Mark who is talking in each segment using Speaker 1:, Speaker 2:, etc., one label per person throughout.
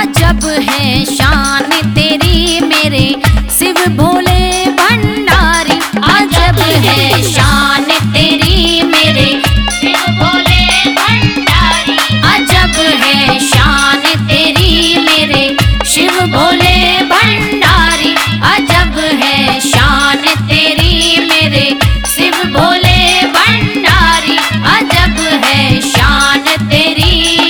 Speaker 1: अजब है शान तेरी मेरे शिव भोले भंडारी। अजब है शान तेरी मेरे शिव भोले भंडारी। अजब है शान तेरी मेरे शिव भोले भंडारी। अजब है शान तेरी मेरे शिव भोले भंडारी। अजब है शान तेरी।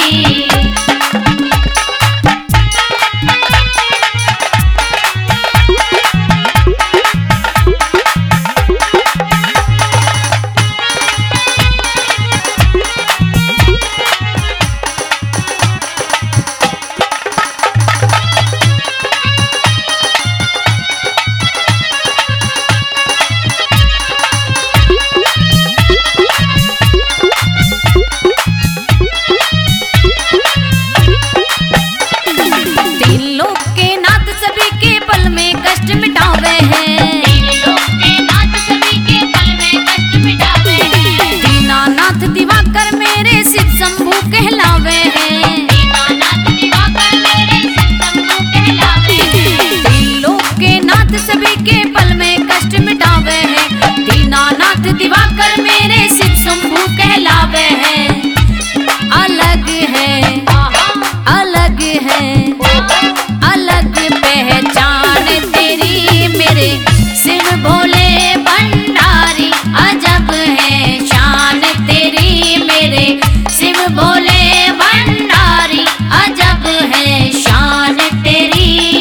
Speaker 1: दिवाकर मेरे शिव शंभू कहलावे हैं। अलग है, अलग है, अलग पहचान तेरी मेरे शिव भोले भंडारी। अजब है शान तेरी मेरे शिव भोले भंडारी। अजब है शान तेरी।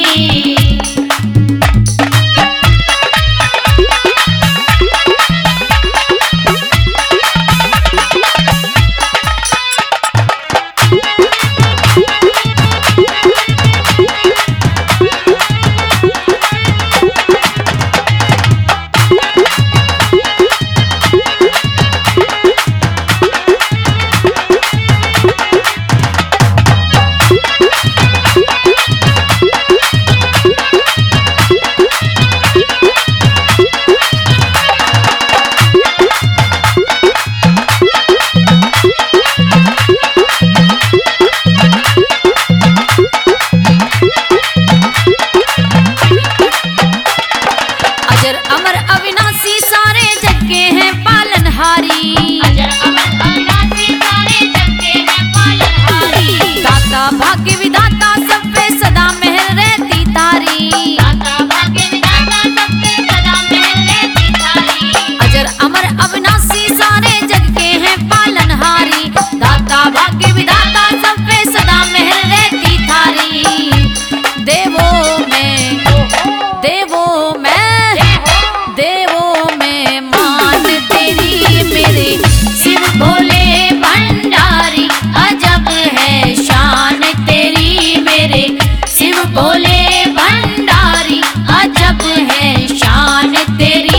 Speaker 1: अमर अविनाशी सारे जग के हैं पालनहारी। अजर अमर अविनाशी सारे जग के हैं पालनहारी। दाता भाग्य विधाता सब पे सदा मेहर रहती तारी। दाता भाग्य विधाता सब पे सदा मेहर रहती तारी। अजर अमर अविनाशी सारे जग के हैं पालनहारी। दाता भाग्य विधाता सब पे सदा मेहर रहती तारी। देवों में, देवों में, देवों में मान तेरी मेरे शिव भोले भंडारी। अजब है शान तेरी मेरे शिव भोले भंडारी। अजब है शान तेरी।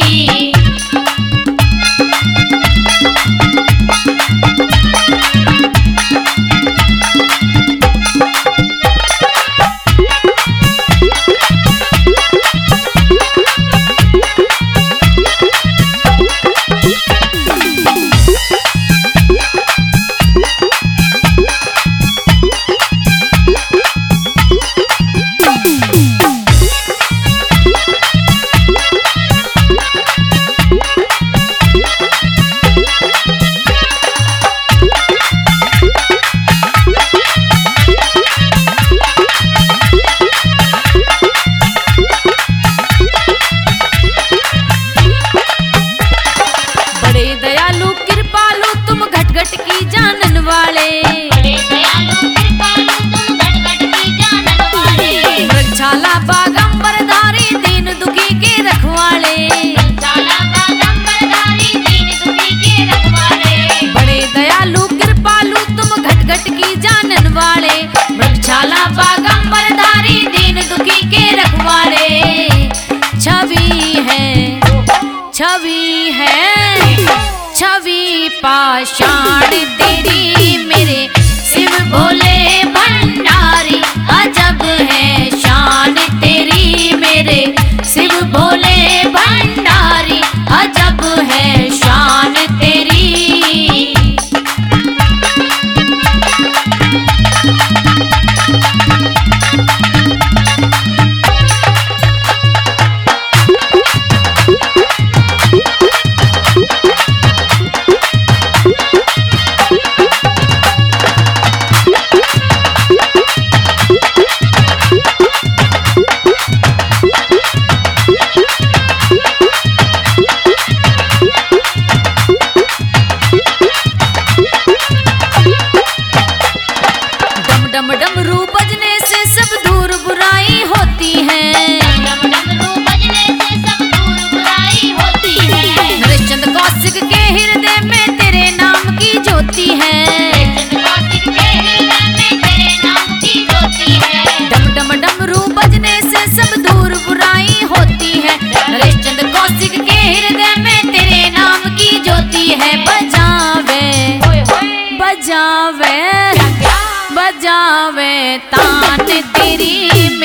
Speaker 1: की जानन वाले, बड़े दयालु कृपालु तुम घट की जानन वाले। वृक्षाला बागंबरधारी दीन दुखी के रखवाले। वृक्षाला बागंबरधारी दीन दुखी के रखवाले। बड़े दयालु कृपालु तुम घट की जानन वाले। वृक्षाला बागंबरधारी दीन दुखी के रखवाले। छवि है, छवि है, छवि पाषाण तेरी मेरे शिव भोले भंडारी। अजब है शान तेरी मेरे शिव भोले भंडारी। अजब है शान तेरी। बजावे बजावे तान तेरी